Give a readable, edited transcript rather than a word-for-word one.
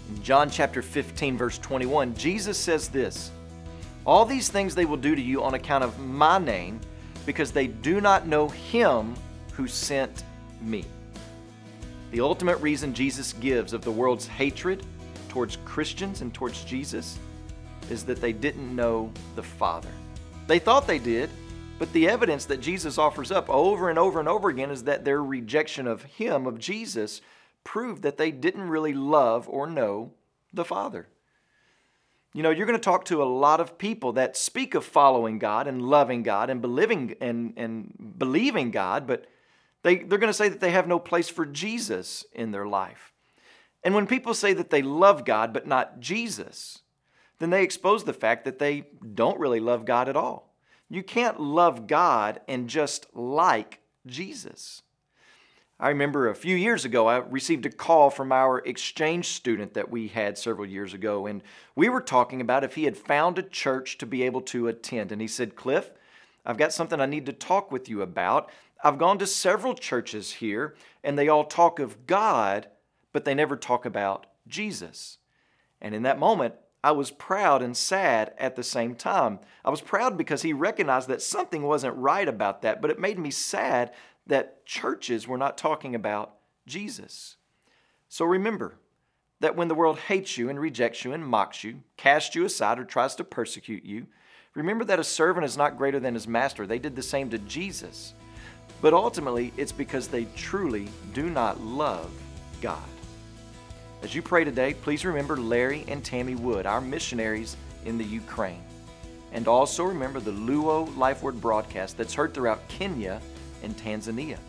In John chapter 15, verse 21, Jesus says this, "All these things they will do to you on account of my name, because they do not know him who sent me." The ultimate reason Jesus gives of the world's hatred towards Christians and towards Jesus is that they didn't know the Father. They thought they did, but the evidence that Jesus offers up over and over and over again is that their rejection of him, of Jesus, proved that they didn't really love or know the Father. You know, you're going to talk to a lot of people that speak of following God and loving God and believing God, but they're going to say that they have no place for Jesus in their life. And when people say that they love God but not Jesus, then they expose the fact that they don't really love God at all. You can't love God and just like Jesus. I remember a few years ago, I received a call from our exchange student that we had several years ago, and we were talking about if he had found a church to be able to attend. And he said, "Cliff, I've got something I need to talk with you about. I've gone to several churches here, and they all talk of God, but they never talk about Jesus." And in that moment, I was proud and sad at the same time. I was proud because he recognized that something wasn't right about that, but it made me sad that churches were not talking about Jesus. So remember that when the world hates you and rejects you and mocks you, casts you aside or tries to persecute you, remember that a servant is not greater than his master. They did the same to Jesus. But ultimately, it's because they truly do not love God. As you pray today, please remember Larry and Tammy Wood, our missionaries in the Ukraine. And also remember the Luo Life Word broadcast that's heard throughout Kenya and Tanzania.